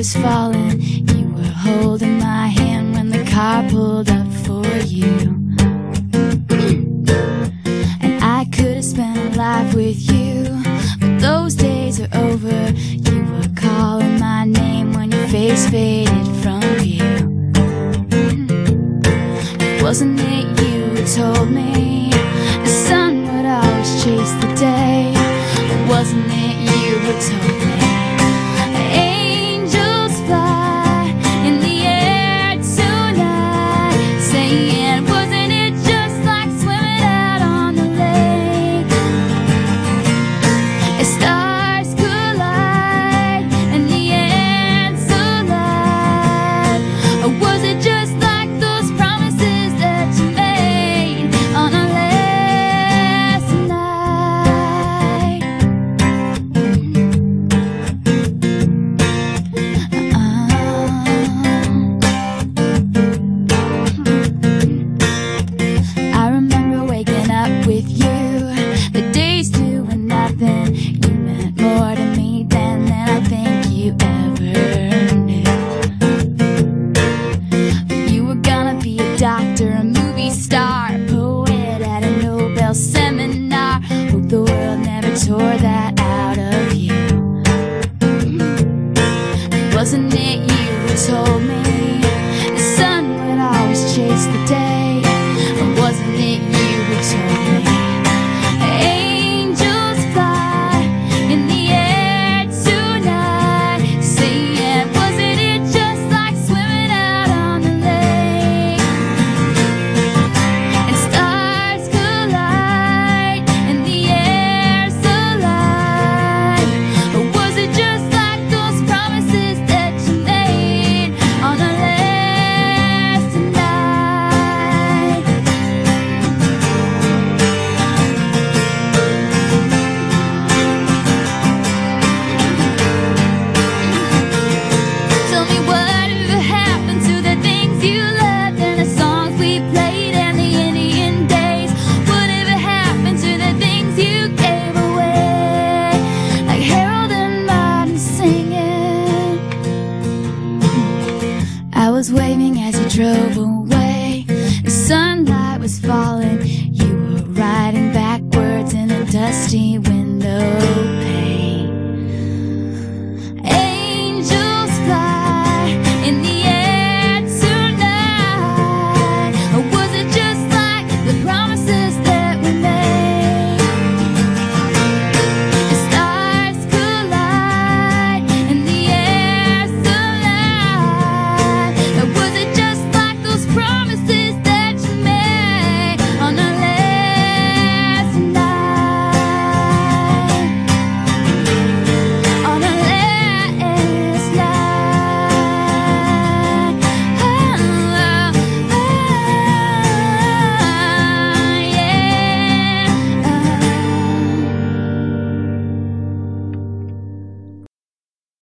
was falling. You were holding my hand when the car pulled up for you. And I could have spent a life with you, but those days are over. You were calling my name when your face faded from view. Wasn't it you who told me the sun would always chase the day? Wasn't it you who told me angels fly in the air tonight? Saying, wasn't it just like swimming out on the lake? As stars collide and the ants alive, or was it just like those promises that you made on our last night? I remember waking up with you, the days doing nothing. You meant more to me then than I think you ever knew. You were gonna be a doctor, a movie star, a poet at a Nobel seminar. Hope the world never tore that out of you. Wasn't it you who told me the sun would always chase the day? Or wasn't it you who told me angels fly in the air tonight? Saying, wasn't it just like swimming out on the lake? And stars collide and the air's alive, or was it just like those promises that you made on our last night? Tell me, whatever happened to the things you loved and the songs we played and the Indian days? Whatever happened to the things you gave away, like Harold and Martin singing? I was waving as you drove away.